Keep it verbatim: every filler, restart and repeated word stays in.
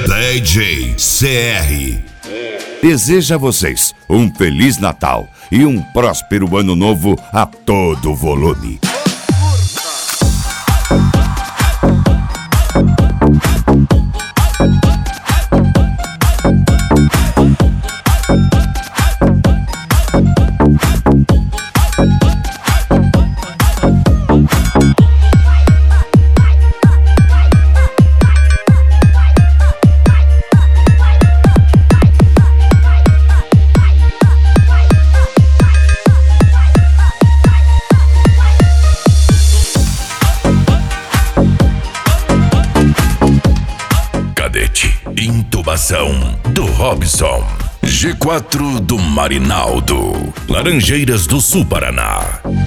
D J C R deseja a vocês um Feliz Natal e um próspero Ano Novo a todo volume. Intubação do Robson, G quatro do Marinaldo, Laranjeiras do Sul, Paraná.